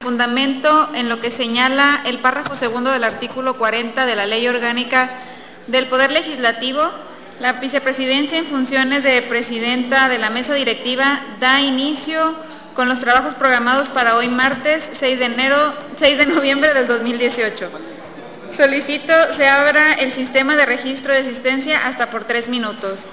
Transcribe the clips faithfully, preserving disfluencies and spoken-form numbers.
fundamento en lo que señala el párrafo segundo del artículo cuarenta de la Ley Orgánica del Poder Legislativo, la vicepresidencia en funciones de presidenta de la mesa directiva da inicio con los trabajos programados para hoy martes seis de enero, seis de noviembre del dos mil dieciocho. Solicito se abra el sistema de registro de asistencia hasta por tres minutos.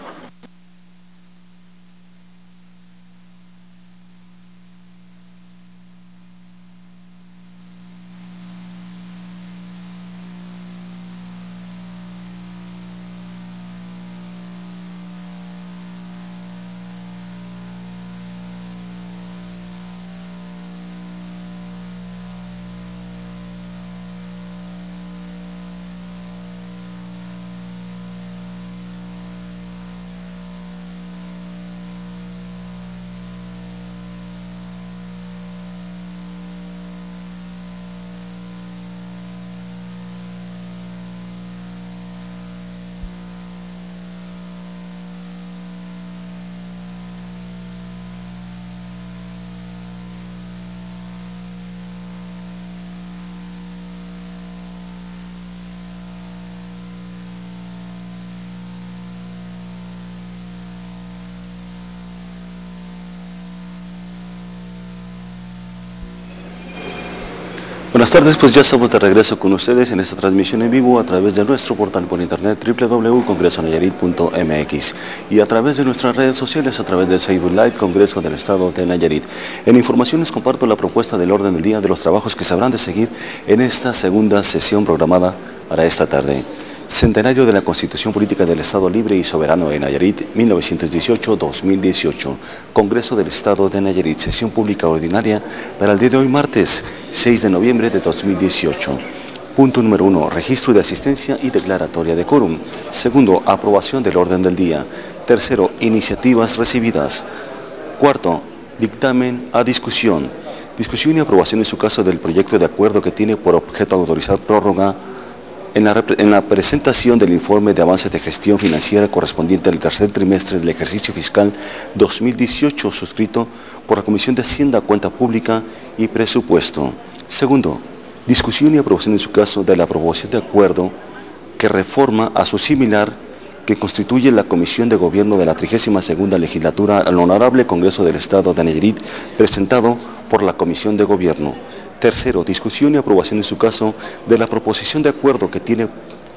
Buenas tardes, pues ya estamos de regreso con ustedes en esta transmisión en vivo a través de nuestro portal por internet doble u doble u doble u punto congreso nayarit punto m x y a través de nuestras redes sociales, a través de Facebook Live, Congreso del Estado de Nayarit. En información les comparto la propuesta del orden del día de los trabajos que se habrán de seguir en esta segunda sesión programada para esta tarde. Centenario de la Constitución Política del Estado Libre y Soberano de Nayarit, mil novecientos dieciocho a dos mil dieciocho. Congreso del Estado de Nayarit, sesión pública ordinaria para el día de hoy, martes seis de noviembre de dos mil dieciocho. Punto número uno, registro de asistencia y declaratoria de quórum. Segundo, aprobación del orden del día. Tercero, iniciativas recibidas. Cuarto, dictamen a discusión. Discusión y aprobación en su caso del proyecto de acuerdo que tiene por objeto autorizar prórroga En la, en la presentación del informe de avance de gestión financiera correspondiente al tercer trimestre del ejercicio fiscal dos mil dieciocho, suscrito por la Comisión de Hacienda, Cuenta Pública y Presupuesto. Segundo, discusión y aprobación en su caso de la aprobación de acuerdo que reforma a su similar que constituye la Comisión de Gobierno de la trigésima segunda legislatura al Honorable Congreso del Estado de Nayarit, presentado por la Comisión de Gobierno. Tercero, discusión y aprobación en su caso de la proposición de acuerdo que tiene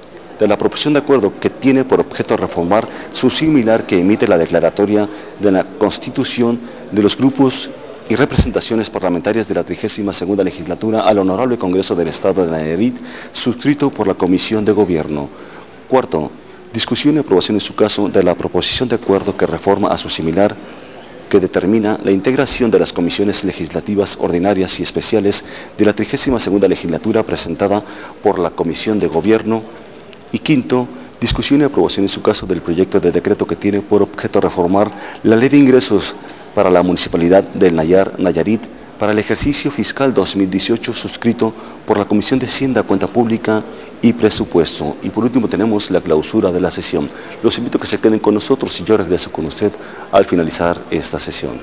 de la proposición de acuerdo que tiene por objeto reformar su similar que emite la declaratoria de la constitución de los grupos y representaciones parlamentarias de la trigésima segunda legislatura al Honorable Congreso del Estado de Nayarit, suscrito por la Comisión de Gobierno. Cuarto, discusión y aprobación en su caso de la proposición de acuerdo que reforma a su similar que determina la integración de las comisiones legislativas ordinarias y especiales de la trigésima segunda legislatura presentada por la Comisión de Gobierno. Y quinto, discusión y aprobación en su caso del proyecto de decreto que tiene por objeto reformar la Ley de Ingresos para la Municipalidad del Nayar, Nayarit, para el ejercicio fiscal dos mil dieciocho, suscrito por la Comisión de Hacienda, Cuenta Pública y Presupuesto. Y por último tenemos la clausura de la sesión. Los invito a que se queden con nosotros y yo regreso con usted al finalizar esta sesión.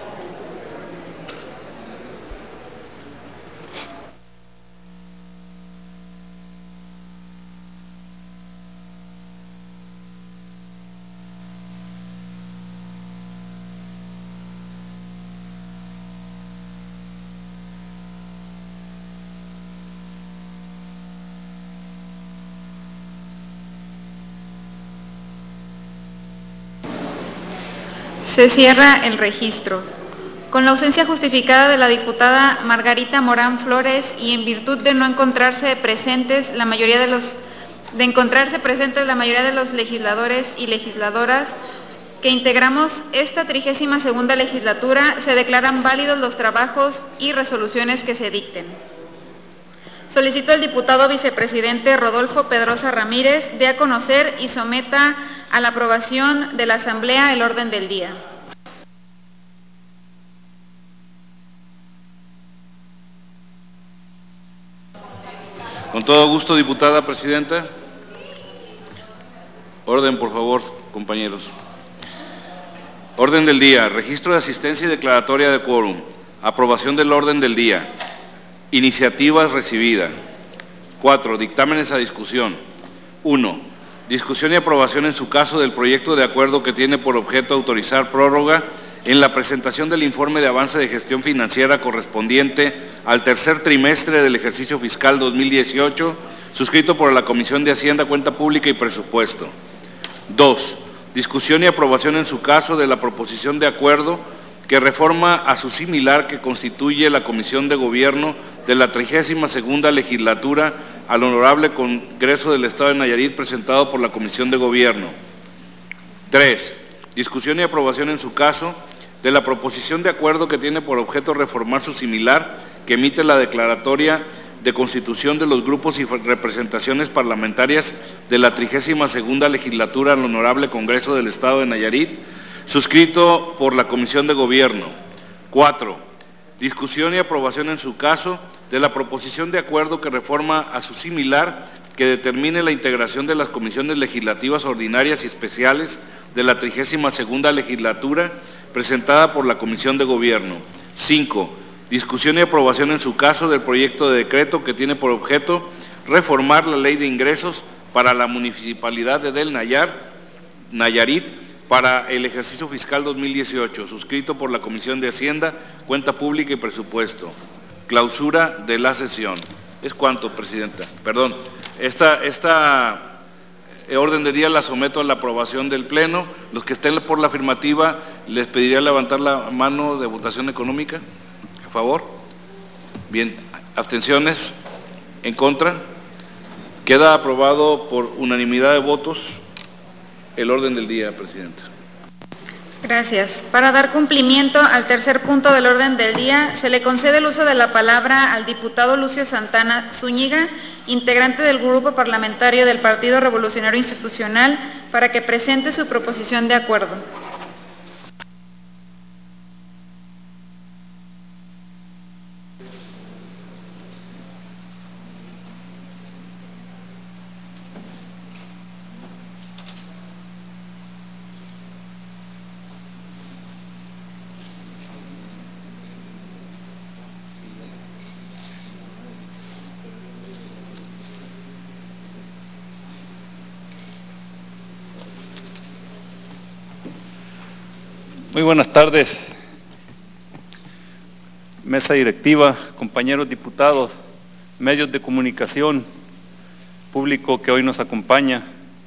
Se cierra el registro. Con la ausencia justificada de la diputada Margarita Morán Flores y en virtud de no encontrarse presentes la mayoría de los de encontrarse presentes la mayoría de los legisladores y legisladoras que integramos esta trigésima segunda legislatura, se declaran válidos los trabajos y resoluciones que se dicten. Solicito al diputado vicepresidente Rodolfo Pedrosa Ramírez dé a conocer y someta a la aprobación de la Asamblea el orden del día. Con todo gusto, diputada presidenta. Orden, por favor, compañeros. Orden del día. Registro de asistencia y declaratoria de quórum. Aprobación del orden del día. Iniciativas recibidas. Cuatro. Dictámenes a discusión. Uno. Discusión y aprobación en su caso del proyecto de acuerdo que tiene por objeto autorizar prórroga en la presentación del informe de avance de gestión financiera correspondiente al tercer trimestre del ejercicio fiscal dos mil dieciocho, suscrito por la Comisión de Hacienda, Cuenta Pública y Presupuesto. Dos. Discusión y aprobación en su caso de la proposición de acuerdo que reforma a su similar que constituye la Comisión de Gobierno de la trigésima segunda legislatura al Honorable Congreso del Estado de Nayarit, presentado por la Comisión de Gobierno. Tres. Discusión y aprobación en su caso de la proposición de acuerdo que tiene por objeto reformar su similar que emite la declaratoria de constitución de los grupos y representaciones parlamentarias de la trigésima segunda legislatura al Honorable Congreso del Estado de Nayarit, suscrito por la Comisión de Gobierno. Cuatro. Discusión y aprobación en su caso de la proposición de acuerdo que reforma a su similar que determine la integración de las comisiones legislativas ordinarias y especiales de la trigésima segunda legislatura, presentada por la Comisión de Gobierno. Cinco. Discusión y aprobación en su caso del proyecto de decreto que tiene por objeto reformar la Ley de Ingresos para la Municipalidad de Del Nayar, Nayarit, para el ejercicio fiscal dos mil dieciocho, suscrito por la Comisión de Hacienda, Cuenta Pública y Presupuesto. Clausura de la sesión. ¿Es cuánto, Presidenta? Perdón. Esta, esta orden de día la someto a la aprobación del Pleno. Los que estén por la afirmativa, les pediría levantar la mano de votación económica. ¿A favor? Bien. ¿Abstenciones? ¿En contra? Queda aprobado por unanimidad de votos el orden del día, Presidenta. Gracias. Para dar cumplimiento al tercer punto del orden del día, se le concede el uso de la palabra al diputado Lucio Santana Zúñiga, integrante del Grupo Parlamentario del Partido Revolucionario Institucional, para que presente su proposición de acuerdo. Muy buenas tardes, mesa directiva, compañeros diputados, medios de comunicación, público que hoy nos acompaña.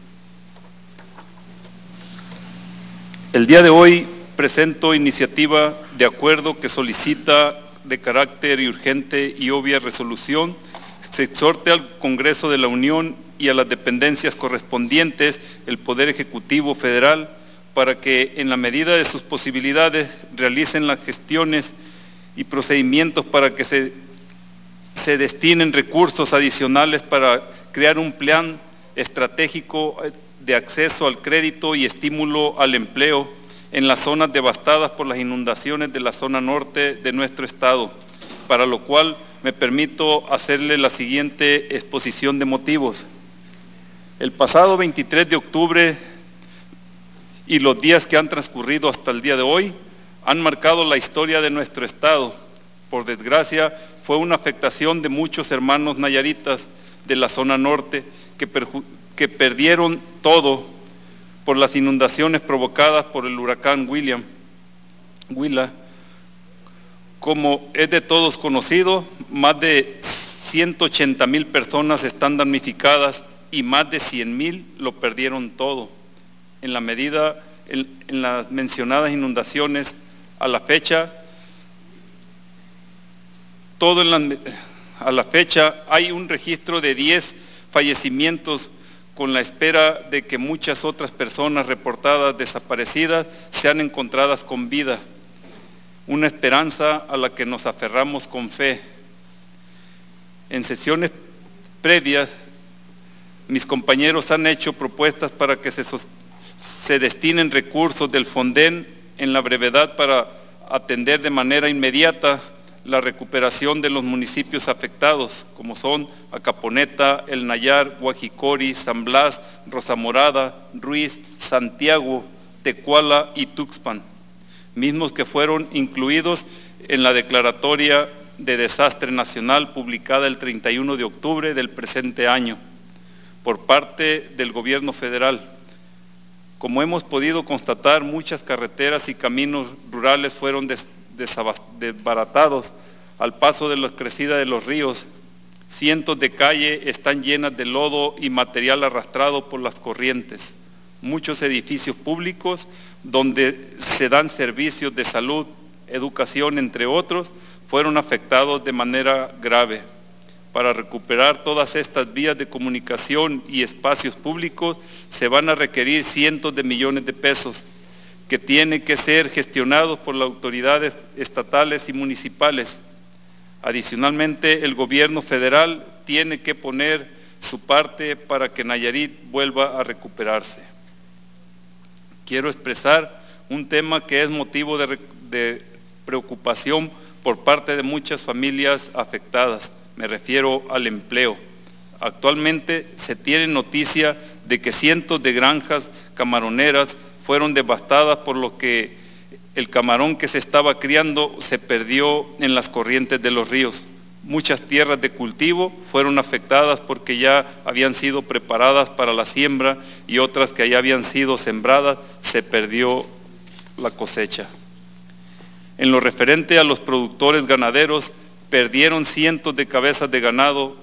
El día de hoy presento iniciativa de acuerdo que solicita de carácter y urgente y obvia resolución, se exhorte al Congreso de la Unión y a las dependencias correspondientes, el Poder Ejecutivo Federal, para que en la medida de sus posibilidades realicen las gestiones y procedimientos para que se, se destinen recursos adicionales para crear un plan estratégico de acceso al crédito y estímulo al empleo en las zonas devastadas por las inundaciones de la zona norte de nuestro estado, para lo cual me permito hacerle la siguiente exposición de motivos. El pasado veintitrés de octubre y los días que han transcurrido hasta el día de hoy han marcado la historia de nuestro estado. Por desgracia, fue una afectación de muchos hermanos nayaritas de la zona norte que, que perdieron todo por las inundaciones provocadas por el huracán William, Willa. Como es de todos conocido, más de ciento ochenta mil personas están damnificadas y más de cien mil lo perdieron todo. En la medida, en, en las mencionadas inundaciones, a la fecha, todo en la, a la fecha hay un registro de diez fallecimientos con la espera de que muchas otras personas reportadas desaparecidas sean encontradas con vida. Una esperanza a la que nos aferramos con fe. En sesiones previas, mis compañeros han hecho propuestas para que se se destinen recursos del Fonden en la brevedad para atender de manera inmediata la recuperación de los municipios afectados, como son Acaponeta, El Nayar, Guajicori, San Blas, Rosamorada, Ruiz, Santiago, Tecuala y Tuxpan, mismos que fueron incluidos en la declaratoria de Desastre Nacional publicada el treinta y uno de octubre del presente año por parte del Gobierno federal. Como hemos podido constatar, muchas carreteras y caminos rurales fueron des desbaratados al paso de la crecida de los ríos. Cientos de calles están llenas de lodo y material arrastrado por las corrientes. Muchos edificios públicos donde se dan servicios de salud, educación, entre otros, fueron afectados de manera grave. Para recuperar todas estas vías de comunicación y espacios públicos se van a requerir cientos de millones de pesos que tienen que ser gestionados por las autoridades estatales y municipales. Adicionalmente, el gobierno federal tiene que poner su parte para que Nayarit vuelva a recuperarse. Quiero expresar un tema que es motivo de, de preocupación por parte de muchas familias afectadas. Me refiero al empleo. Actualmente se tiene noticia de que cientos de granjas camaroneras fueron devastadas por lo que el camarón que se estaba criando se perdió en las corrientes de los ríos. Muchas tierras de cultivo fueron afectadas porque ya habían sido preparadas para la siembra y otras que ya habían sido sembradas, se perdió la cosecha. En lo referente a los productores ganaderos, perdieron cientos de cabezas de ganado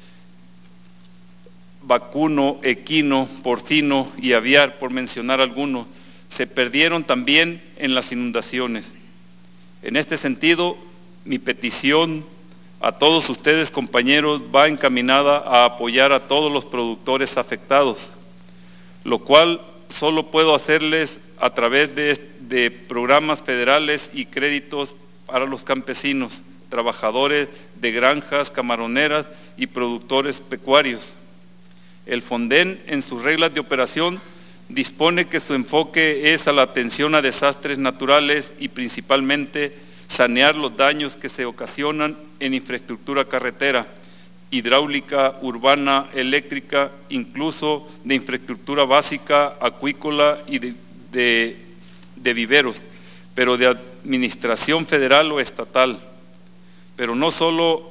vacuno, equino, porcino y aviar, por mencionar algunos. Se perdieron también en las inundaciones. En este sentido, mi petición a todos ustedes, compañeros, va encaminada a apoyar a todos los productores afectados, lo cual solo puedo hacerles a través de, de programas federales y créditos para los campesinos, trabajadores de granjas camaroneras y productores pecuarios. El Fonden, en sus reglas de operación, dispone que su enfoque es a la atención a desastres naturales y principalmente sanear los daños que se ocasionan en infraestructura carretera, hidráulica, urbana, eléctrica, incluso de infraestructura básica, acuícola y de, de, de viveros, pero de administración federal o estatal. Pero no solo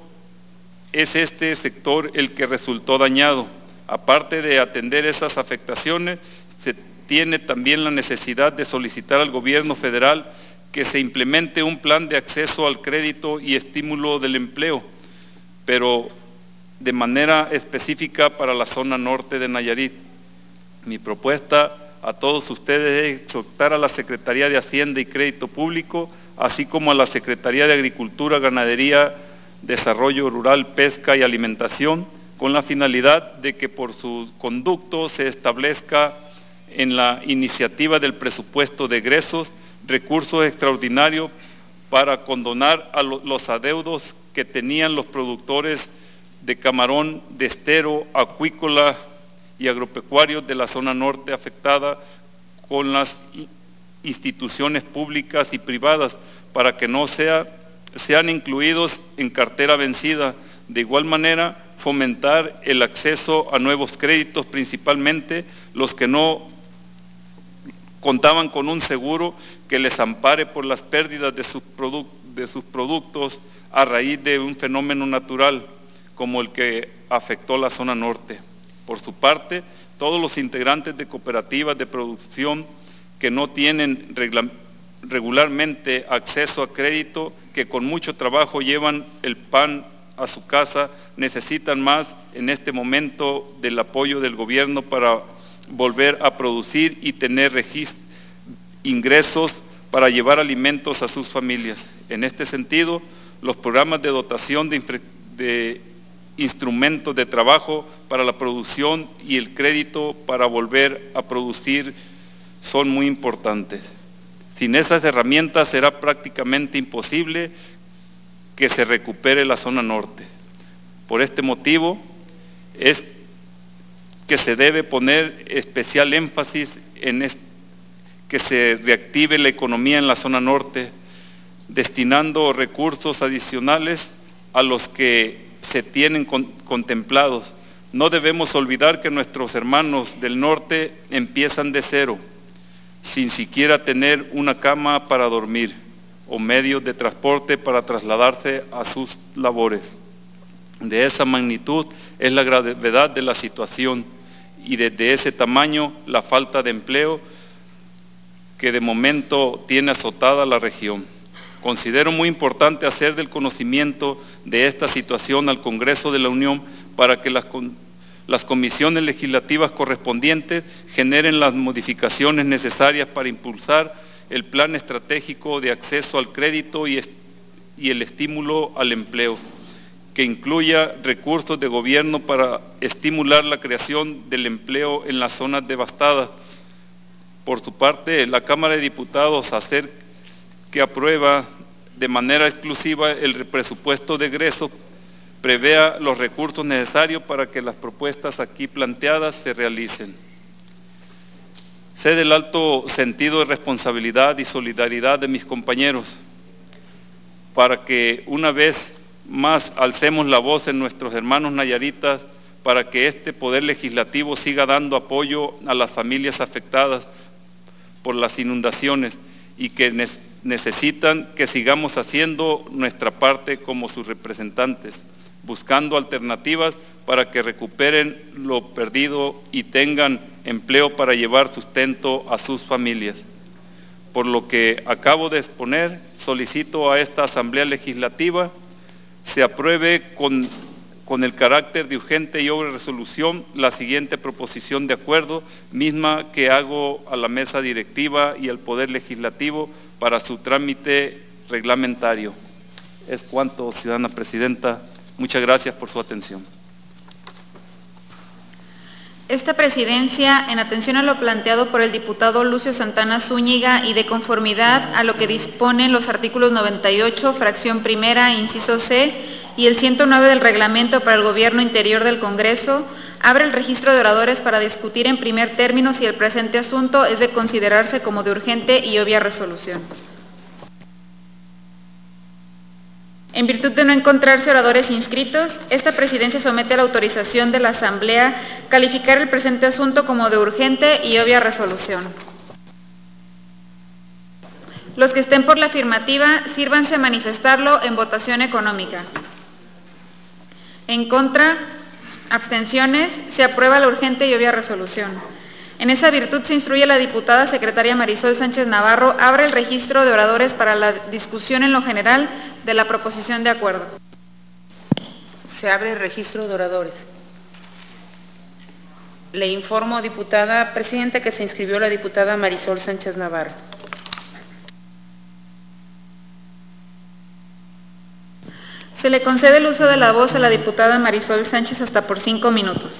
es este sector el que resultó dañado. Aparte de atender esas afectaciones, se tiene también la necesidad de solicitar al gobierno federal que se implemente un plan de acceso al crédito y estímulo del empleo, pero de manera específica para la zona norte de Nayarit. Mi propuesta a todos ustedes es exhortar a la Secretaría de Hacienda y Crédito Público, así como a la Secretaría de Agricultura, Ganadería, Desarrollo Rural, Pesca y Alimentación, con la finalidad de que por su conducto se establezca en la iniciativa del presupuesto de egresos recursos extraordinarios para condonar a los adeudos que tenían los productores de camarón, de estero, acuícola y agropecuarios de la zona norte afectada con las instituciones públicas y privadas para que no sea, sean incluidos en cartera vencida. De igual manera, fomentar el acceso a nuevos créditos, principalmente los que no contaban con un seguro que les ampare por las pérdidas de sus, produc de sus productos a raíz de un fenómeno natural como el que afectó la zona norte. Por su parte, todos los integrantes de cooperativas de producción que no tienen regularmente acceso a crédito, que con mucho trabajo llevan el pan a su casa, necesitan más en este momento del apoyo del gobierno para volver a producir y tener ingresos para llevar alimentos a sus familias. En este sentido, los programas de dotación de, de instrumentos de trabajo para la producción y el crédito para volver a producir son muy importantes. Sin esas herramientas será prácticamente imposible que se recupere la zona norte. Por este motivo es que se debe poner especial énfasis en que se reactive la economía en la zona norte, destinando recursos adicionales a los que se tienen con, contemplados. No debemos olvidar que nuestros hermanos del norte empiezan de cero, sin siquiera tener una cama para dormir. o medios de transporte para trasladarse a sus labores. De esa magnitud es la gravedad de la situación y desde ese tamaño la falta de empleo que de momento tiene azotada la región. Considero muy importante hacer del conocimiento de esta situación al Congreso de la Unión para que las, las comisiones legislativas correspondientes generen las modificaciones necesarias para impulsar el plan estratégico de acceso al crédito y, y el estímulo al empleo, que incluya recursos de gobierno para estimular la creación del empleo en las zonas devastadas. Por su parte, la Cámara de Diputados hacer que aprueba de manera exclusiva el presupuesto de egreso, prevea los recursos necesarios para que las propuestas aquí planteadas se realicen. Sé del alto sentido de responsabilidad y solidaridad de mis compañeros para que una vez más alcemos la voz en nuestros hermanos nayaritas para que este Poder Legislativo siga dando apoyo a las familias afectadas por las inundaciones y que necesitan que sigamos haciendo nuestra parte como sus representantes, buscando alternativas para que recuperen lo perdido y tengan empleo para llevar sustento a sus familias. Por lo que acabo de exponer, solicito a esta Asamblea Legislativa se apruebe con, con el carácter de urgente y obra de resolución la siguiente proposición de acuerdo, misma que hago a la mesa directiva y al Poder Legislativo para su trámite reglamentario. Es cuanto, ciudadana presidenta. Muchas gracias por su atención. Esta presidencia, en atención a lo planteado por el diputado Lucio Santana Zúñiga y de conformidad a lo que disponen los artículos noventa y ocho, fracción primera, inciso C, y el ciento nueve del Reglamento para el Gobierno Interior del Congreso, abre el registro de oradores para discutir en primer término si el presente asunto es de considerarse como de urgente y obvia resolución. En virtud de no encontrarse oradores inscritos, esta presidencia somete a la autorización de la Asamblea calificar el presente asunto como de urgente y obvia resolución. Los que estén por la afirmativa, sírvanse a manifestarlo en votación económica. En contra, abstenciones, se aprueba la urgente y obvia resolución. En esa virtud se instruye a la diputada secretaria Marisol Sánchez Navarro, abre el registro de oradores para la discusión en lo general de la proposición de acuerdo. Se abre el registro de oradores. Le informo, diputada presidenta, que se inscribió la diputada Marisol Sánchez Navarro. Se le concede el uso de la voz a la diputada Marisol Sánchez hasta por cinco minutos.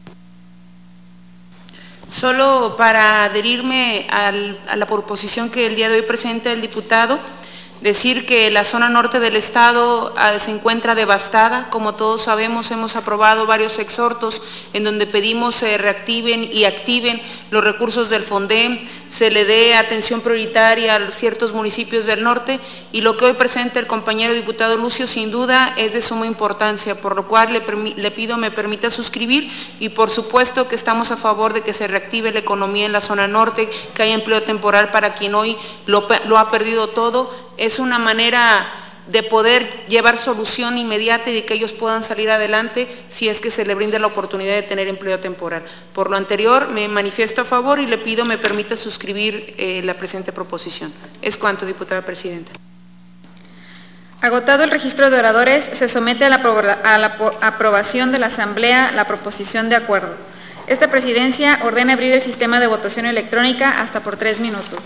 Solo para adherirme al, a la proposición que el día de hoy presenta el diputado, decir que la zona norte del estado uh, se encuentra devastada. Como todos sabemos, hemos aprobado varios exhortos en donde pedimos se reactiven y activen los recursos del FONDEM, se le dé atención prioritaria a ciertos municipios del norte, y lo que hoy presenta el compañero diputado Lucio sin duda es de suma importancia, por lo cual le, le pido me permita suscribir, y por supuesto que estamos a favor de que se reactive la economía en la zona norte, que haya empleo temporal para quien hoy lo, lo ha perdido todo. Es una manera de poder llevar solución inmediata y de que ellos puedan salir adelante si es que se le brinda la oportunidad de tener empleo temporal. Por lo anterior, me manifiesto a favor y le pido me permita suscribir eh, la presente proposición. Es cuanto, diputada presidenta. Agotado el registro de oradores, se somete a la, a la aprobación de la Asamblea la proposición de acuerdo. Esta presidencia ordena abrir el sistema de votación electrónica hasta por tres minutos.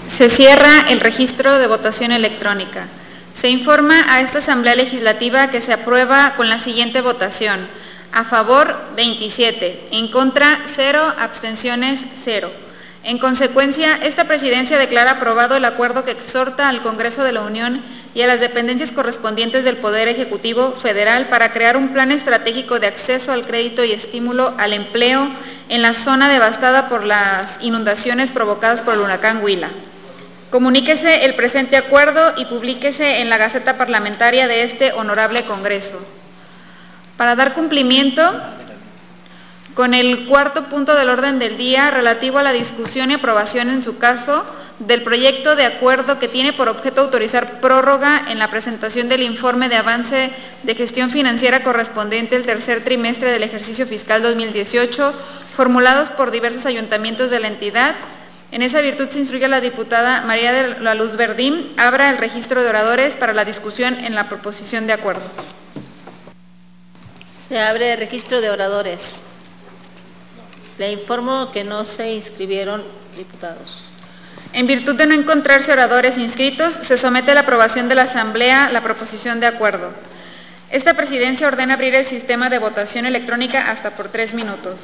Se cierra el registro de votación electrónica. Se informa a esta Asamblea Legislativa que se aprueba con la siguiente votación. A favor, veintisiete. En contra, cero. Abstenciones, cero. En consecuencia, esta Presidencia declara aprobado el acuerdo que exhorta al Congreso de la Unión y a las dependencias correspondientes del Poder Ejecutivo Federal para crear un plan estratégico de acceso al crédito y estímulo al empleo en la zona devastada por las inundaciones provocadas por el huracán Huila. Comuníquese el presente acuerdo y publíquese en la Gaceta Parlamentaria de este honorable Congreso. Para dar cumplimiento con el cuarto punto del orden del día relativo a la discusión y aprobación en su caso del proyecto de acuerdo que tiene por objeto autorizar prórroga en la presentación del informe de avance de gestión financiera correspondiente al tercer trimestre del ejercicio fiscal dos mil dieciocho, formulados por diversos ayuntamientos de la entidad. En esa virtud se instruye a la diputada María de la Luz Verdín, abra el registro de oradores para la discusión en la proposición de acuerdo. Se abre el registro de oradores. Le informo que no se inscribieron diputados. En virtud de no encontrarse oradores inscritos, se somete a la aprobación de la Asamblea la proposición de acuerdo. Esta Presidencia ordena abrir el sistema de votación electrónica hasta por tres minutos.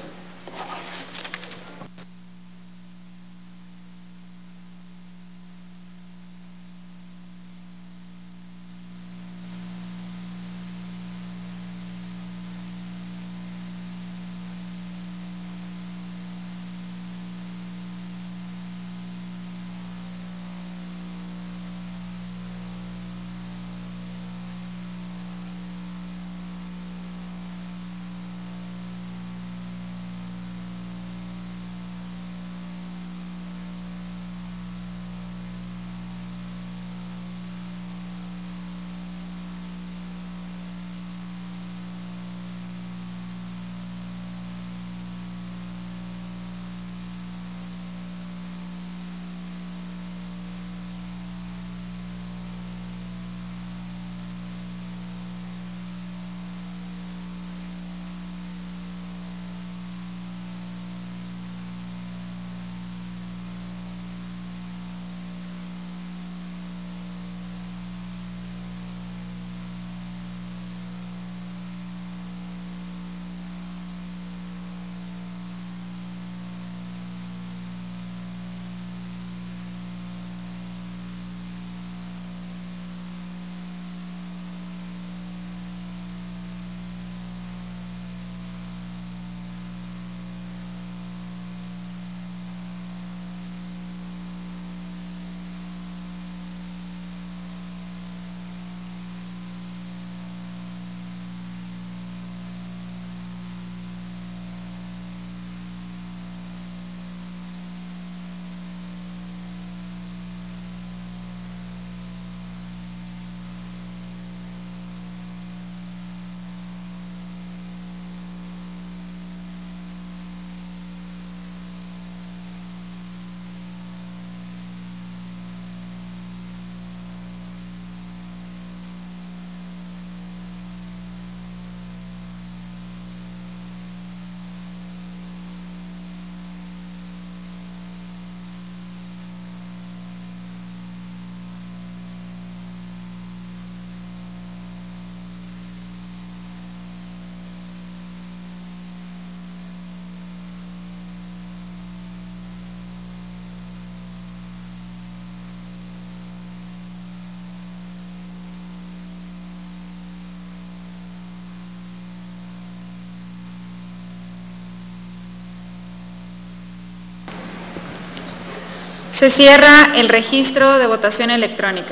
Se cierra el registro de votación electrónica.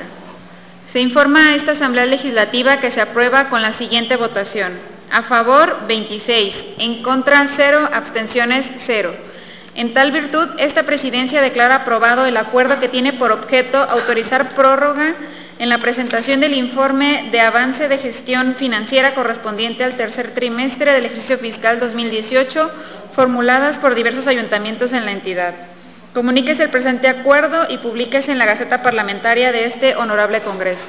Se informa a esta Asamblea Legislativa que se aprueba con la siguiente votación. A favor, veintiséis. En contra, cero. Abstenciones, cero. En tal virtud, esta Presidencia declara aprobado el acuerdo que tiene por objeto autorizar prórroga en la presentación del informe de avance de gestión financiera correspondiente al tercer trimestre del ejercicio fiscal dos mil dieciocho, formuladas por diversos ayuntamientos en la entidad. Comuníquese el presente acuerdo y publíquese en la Gaceta Parlamentaria de este honorable Congreso.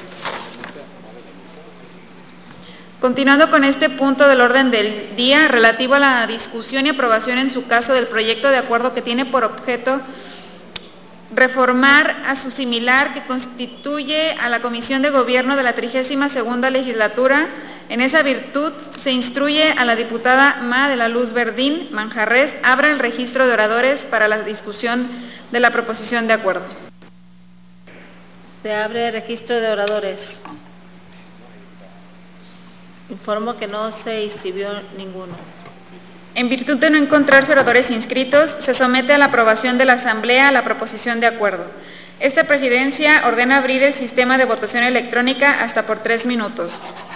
Continuando con este punto del orden del día relativo a la discusión y aprobación en su caso del proyecto de acuerdo que tiene por objeto reformar a su similar que constituye a la Comisión de Gobierno de la trigésima segunda legislatura. En esa virtud se instruye a la diputada Ma de la Luz Verdín Manjarrés abra el registro de oradores para la discusión de la proposición de acuerdo. Se abre el registro de oradores. Informo que no se inscribió ninguno. En virtud de no encontrarse oradores inscritos, se somete a la aprobación de la Asamblea la proposición de acuerdo. Esta presidencia ordena abrir el sistema de votación electrónica hasta por tres minutos.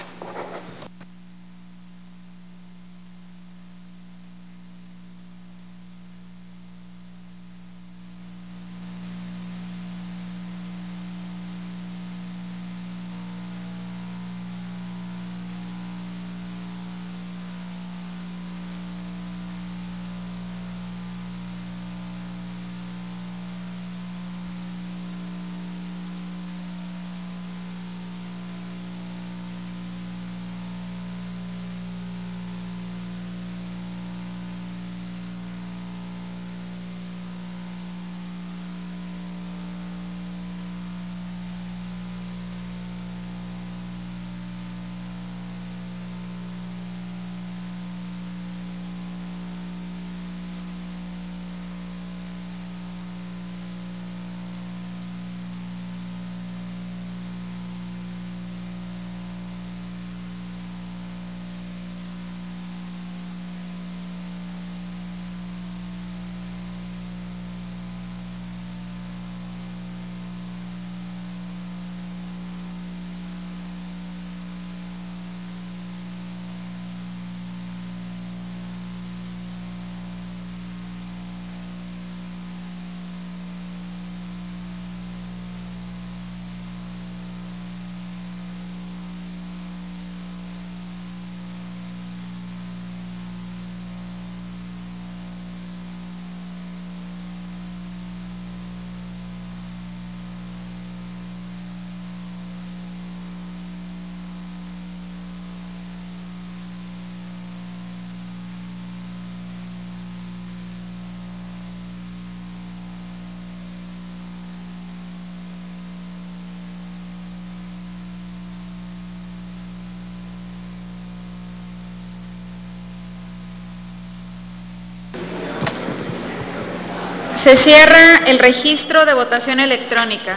Se cierra el registro de votación electrónica.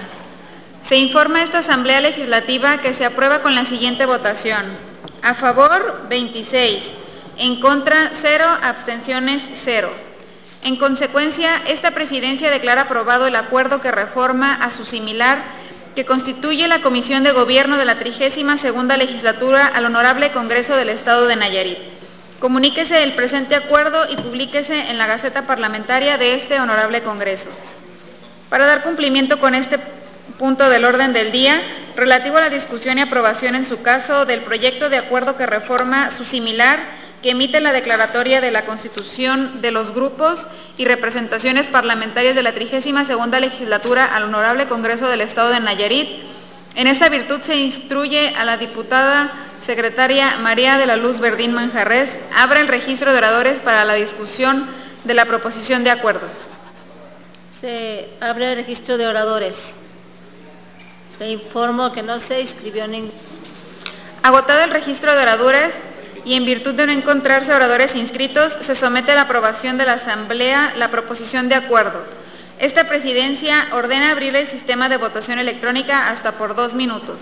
Se informa a esta Asamblea Legislativa que se aprueba con la siguiente votación. A favor, veintiséis. En contra, cero. Abstenciones, cero. En consecuencia, esta presidencia declara aprobado el acuerdo que reforma a su similar que constituye la Comisión de Gobierno de la trigésima segunda legislatura al Honorable Congreso del Estado de Nayarit. Comuníquese el presente acuerdo y publíquese en la Gaceta Parlamentaria de este Honorable Congreso. Para dar cumplimiento con este punto del orden del día, relativo a la discusión y aprobación en su caso del proyecto de acuerdo que reforma su similar que emite la declaratoria de la constitución de los grupos y representaciones parlamentarias de la trigésima segunda legislatura al Honorable Congreso del Estado de Nayarit. En esta virtud se instruye a la diputada secretaria María de la Luz Verdín Manjarrés abra el registro de oradores para la discusión de la proposición de acuerdo. Se abre el registro de oradores. Le informo que no se inscribió ningún. Agotado el registro de oradores y en virtud de no encontrarse oradores inscritos, se somete a la aprobación de la Asamblea la proposición de acuerdo. Esta presidencia ordena abrir el sistema de votación electrónica hasta por dos minutos.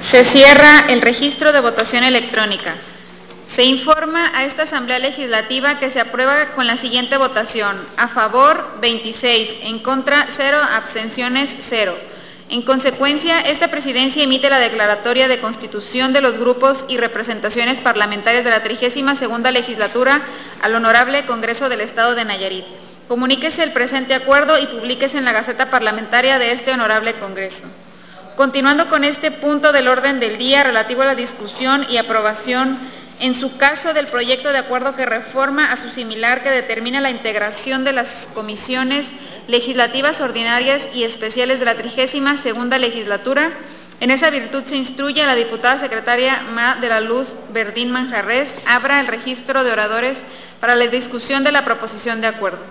Se cierra el registro de votación electrónica. Se informa a esta Asamblea Legislativa que se aprueba con la siguiente votación. A favor, veintiséis, en contra, cero, abstenciones, cero. En consecuencia, esta presidencia emite la declaratoria de constitución de los grupos y representaciones parlamentarias de la trigésima segunda legislatura al Honorable Congreso del Estado de Nayarit. Comuníquese el presente acuerdo y publíquese en la Gaceta Parlamentaria de este Honorable Congreso. Continuando con este punto del orden del día relativo a la discusión y aprobación en su caso del proyecto de acuerdo que reforma a su similar que determina la integración de las comisiones legislativas ordinarias y especiales de la trigésima segunda legislatura. En esa virtud se instruye a la diputada secretaria de la Luz Verdín Manjarres abra el registro de oradores para la discusión de la proposición de acuerdo.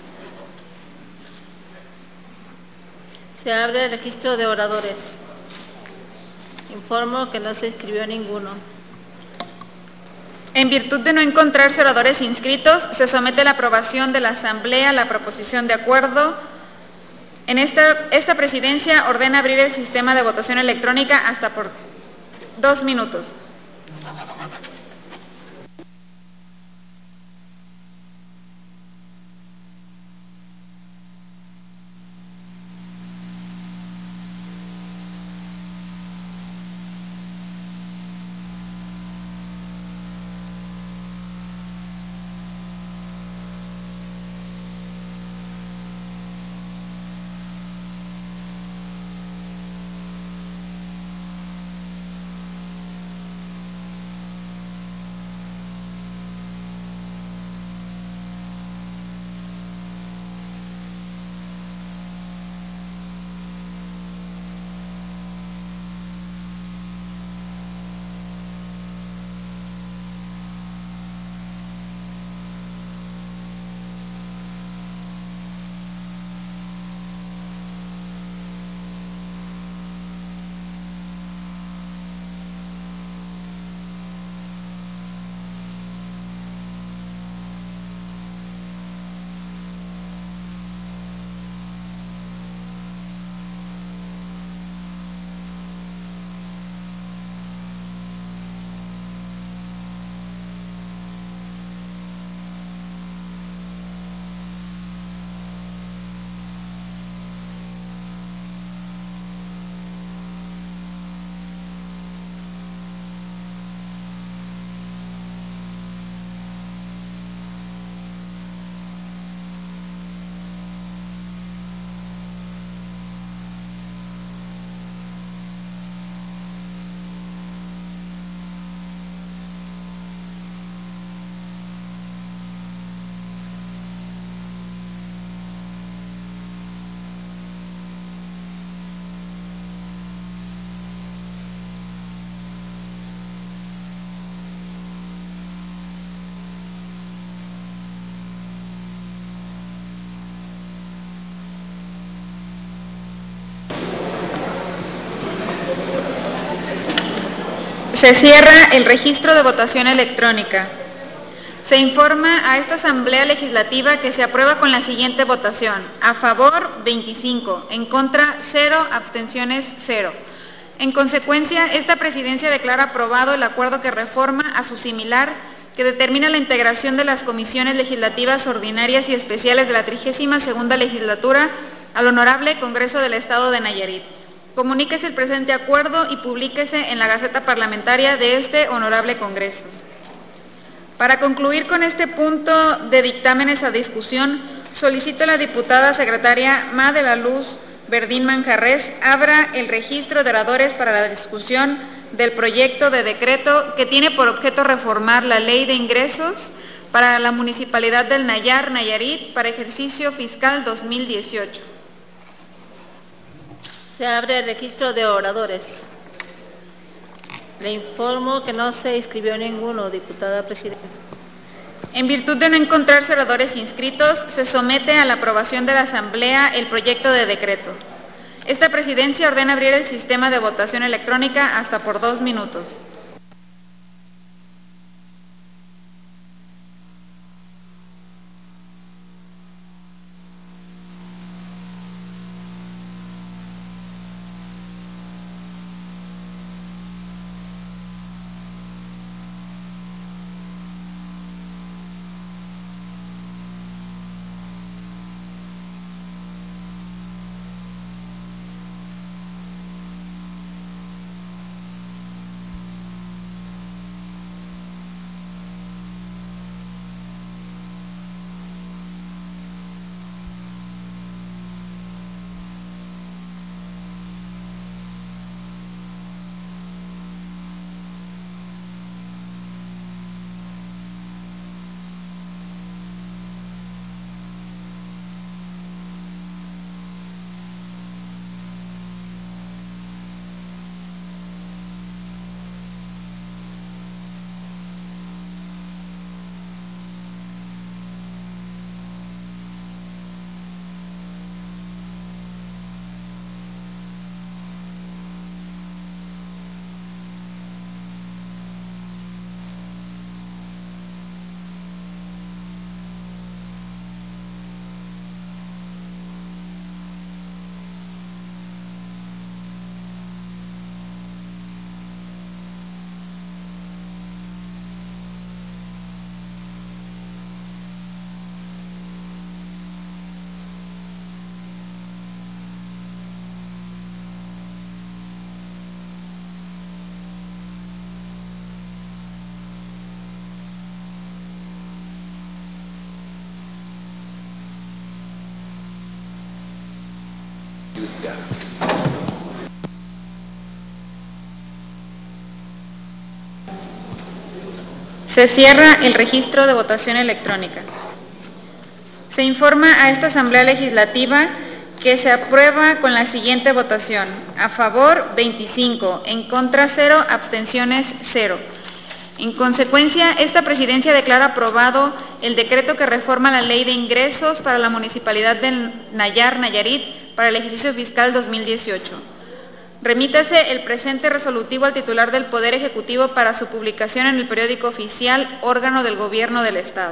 Se abre el registro de oradores. Informo que no se inscribió ninguno. En virtud de no encontrarse oradores inscritos, se somete a la aprobación de la Asamblea la proposición de acuerdo. En esta, esta presidencia ordena abrir el sistema de votación electrónica hasta por dos minutos. Se cierra el registro de votación electrónica. Se informa a esta Asamblea Legislativa que se aprueba con la siguiente votación. A favor, veinticinco. En contra, cero. Abstenciones, cero. En consecuencia, esta presidencia declara aprobado el acuerdo que reforma a su similar que determina la integración de las comisiones legislativas ordinarias y especiales de la trigésima segunda legislatura al Honorable Congreso del Estado de Nayarit. Comuníquese el presente acuerdo y publíquese en la Gaceta Parlamentaria de este Honorable Congreso. Para concluir con este punto de dictámenes a discusión, solicito a la diputada secretaria Ma de la Luz Verdín Manjarres abra el registro de oradores para la discusión del proyecto de decreto que tiene por objeto reformar la Ley de Ingresos para la Municipalidad del Nayar, Nayarit, para ejercicio fiscal dos mil dieciocho. Se abre el registro de oradores. Le informo que no se inscribió ninguno, diputada presidenta. En virtud de no encontrarse oradores inscritos, se somete a la aprobación de la Asamblea el proyecto de decreto. Esta presidencia ordena abrir el sistema de votación electrónica hasta por dos minutos. Se cierra el registro de votación electrónica. Se informa a esta Asamblea Legislativa que se aprueba con la siguiente votación: a favor veinticinco, en contra cero, abstenciones cero. En consecuencia, esta Presidencia declara aprobado el decreto que reforma la Ley de Ingresos para la Municipalidad de Nayar, Nayarit, para el ejercicio fiscal dos mil dieciocho. Remítase el presente resolutivo al titular del Poder Ejecutivo para su publicación en el periódico oficial, órgano del Gobierno del Estado.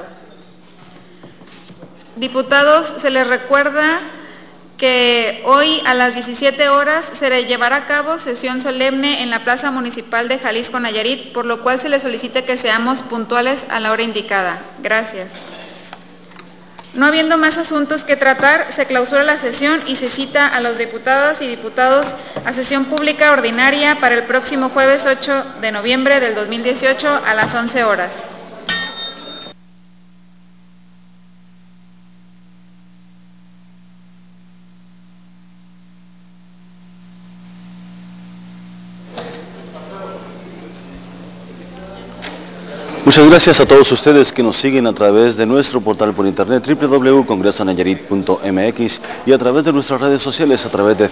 Diputados, se les recuerda que hoy a las diecisiete horas se llevará a cabo sesión solemne en la Plaza Municipal de Jalisco, Nayarit, por lo cual se les solicita que seamos puntuales a la hora indicada. Gracias. No habiendo más asuntos que tratar, se clausura la sesión y se cita a los diputados y diputados a sesión pública ordinaria para el próximo jueves ocho de noviembre del dos mil dieciocho a las once horas. Muchas gracias a todos ustedes que nos siguen a través de nuestro portal por internet doble u doble u doble u punto congreso nayarit punto m x y a través de nuestras redes sociales a través de